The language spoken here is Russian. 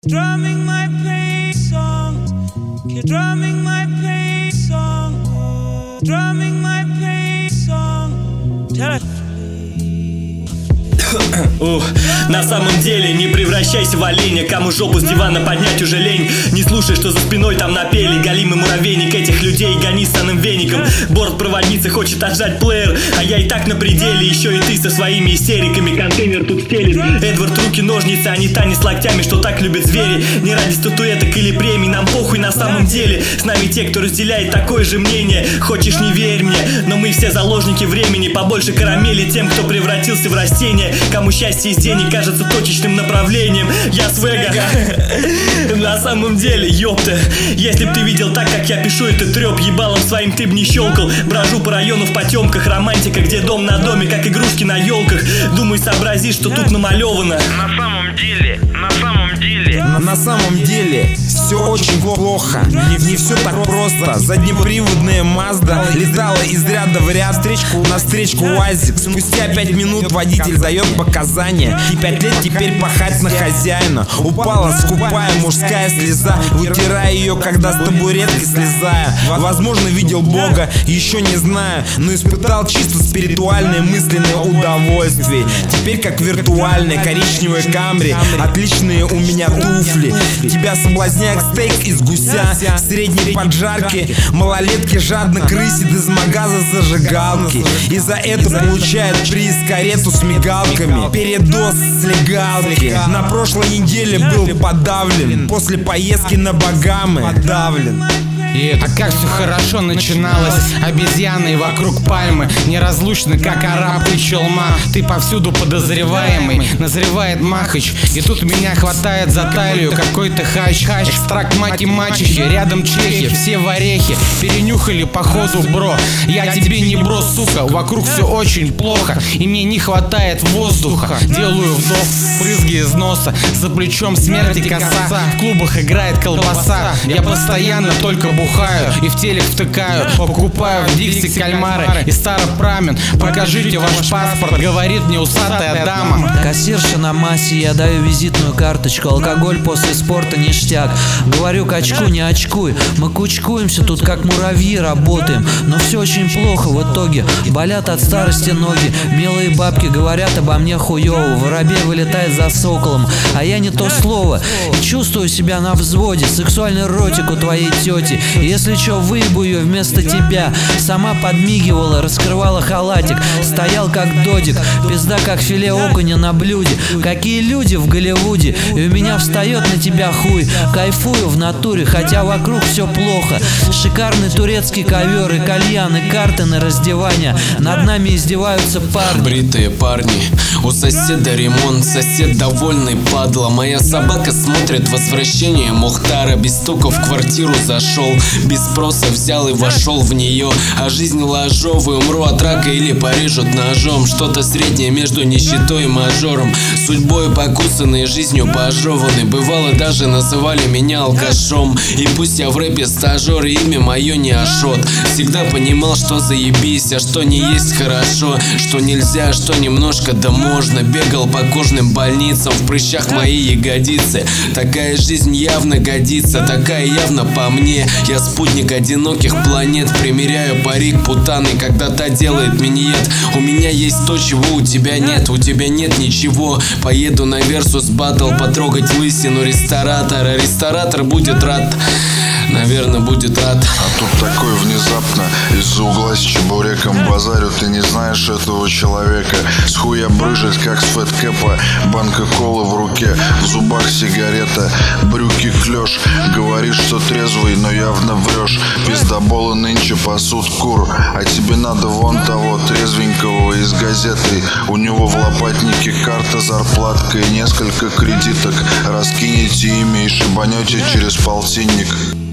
Drumming my pain songs, keep drumming my pain song, drumming my pain song, till it На самом деле не превращайся в оленя, кому жопу с дивана поднять уже лень. Не слушай, что за спиной там напели. Галимый муравейник этих людей гони станным веником. Бортпроводница хочет отжать плеер, а я и так на пределе. Еще и ты со своими истериками. Контейнер тут стелит. Эдвард, руки, ножницы, а не танец локтями, что так любят звери. Не ради статуэток или премий, нам похуй на самом деле. С нами те, кто разделяет такое же мнение. Хочешь, не верь мне, но мы все заложники времени. Побольше карамели тем, кто превратился в растение. Кому счастье из денег кажется точечным направлением. Я свега. На самом деле, ёпта, если б ты видел так, как я пишу этот трёп, ебалом своим ты б не щелкал. Брожу по району в потемках, романтика, где дом на доме, как игрушки на елках. Думай, сообрази, что тут намалевано. На самом деле все очень плохо. Не все так просто. Заднеприводная Мазда летала из ряда в ряд на встречку УАЗик. Спустя 5 минут водитель дает показания. И 5 лет теперь пахать на хозяина. Упала скупая мужская слеза, вытирая ее, когда с табуретки слезая. Возможно, видел Бога, еще не знаю, но испытал чисто спиритуальное мысленное удовольствие. Теперь как виртуальное коричневое Камри, отличные у меня туфли. Тебя соблазняет стейк из гуся, средней поджарки. Малолетки жадно крысит из магаза зажигалки, и за это получает приз карету с мигалками. Передоз с легалки. На прошлой неделе был подавлен после поездки на Багамы. Подавлен. А как все хорошо начиналось. Обезьяны вокруг пальмы, неразлучны, как араб и челма. Ты повсюду подозреваемый, назревает махач. И тут меня хватает за талию какой-то хач. Экстракт мать и мачехи, рядом чехи, все в орехи. Перенюхали походу, бро. Я тебе не бро, сука. Вокруг все очень плохо, и мне не хватает воздуха. Делаю вдох, брызги из носа, за плечом смерти коса. В клубах играет колбаса, я постоянно только бухаю и в телек втыкаю. Покупаю в Дикси кальмары и старопрамен. Покажите ваш паспорт, говорит мне усатая дама. Кассирша на массе, я даю визитную карточку. Алкоголь после спорта ништяк. Говорю, качку, не очкуй. Мы кучкуемся тут, как муравьи, работаем. Но все очень плохо в итоге. Болят от старости ноги. Милые бабки говорят обо мне хуёво. Воробей вылетает за соколом, а я не то слово. И чувствую себя на взводе. Сексуальный ротик у твоей тети. Если чё, выебу ее вместо тебя. Сама подмигивала, раскрывала халатик. Стоял как додик, пизда как филе окуня на блюде. Какие люди в Голливуде. И у меня встает на тебя хуй. Кайфую в натуре, хотя вокруг все плохо. Шикарный турецкий ковер и кальян, и карты на раздевание. Над нами издеваются парни. Бритые парни, у соседа ремонт, сосед довольный, падла. Моя собака смотрит возвращение Мухтара. Без стука в квартиру зашел, без спроса взял и вошел в нее. А жизнь ложовая, умру от рака или порежут ножом. Что-то среднее между нищетой и мажором. Судьбой покусанной, жизнью пожеванной. Бывало, даже называли меня алкашом. И пусть я в рэпе стажер, имя мое не Ашот. Всегда понимал, что заебись, а что не есть хорошо. Что нельзя, что немножко да можно. Бегал по кожным больницам, в прыщах мои ягодицы. Такая жизнь явно годится, такая явно по мне. Я спутник одиноких планет, примеряю парик путаны, когда та делает миньет. У меня есть то, чего у тебя нет. У тебя нет ничего. Поеду на Версус Баттл, потрогать лысину ресторатора. Ресторатор будет рад, наверное, будет рад. А тут такой внезапно из-за угла с чебуреком базарю. Ты не знаешь этого человека. С хуя брыжет, как с фэткэпа. Банка колы в руке, в зубах сигарета, брюки клеш. Говоришь, что трезвый, но явно врешь. Пиздоболы нынче пасут кур, а тебе надо вон того трезвенького из газеты. У него в лопатнике карта, зарплатка и несколько кредиток. Раскинете имя и шибанете через полтинник.